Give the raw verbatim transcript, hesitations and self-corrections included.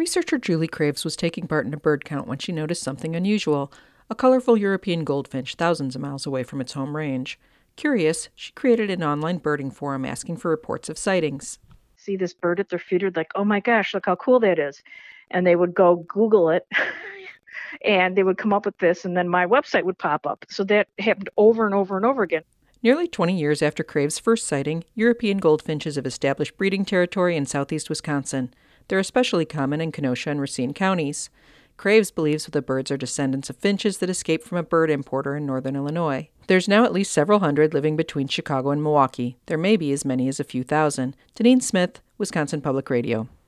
Researcher Julie Craves was taking part in a bird count when she noticed something unusual, a colorful European goldfinch thousands of miles away from its home range. Curious, she created an online birding forum asking for reports of sightings. See this bird at their feeder, like, oh my gosh, look how cool that is. And they would go Google it and they would come up with this, and then my website would pop up. So that happened over and over and over again. Nearly twenty years after Crave's first sighting, European goldfinches have established breeding territory in southeast Wisconsin. They're especially common in Kenosha and Racine counties. Craves believes the birds are descendants of finches that escaped from a bird importer in northern Illinois. There's now at least several hundred living between Chicago and Milwaukee. There may be as many as a few thousand. Deneen Smith, Wisconsin Public Radio.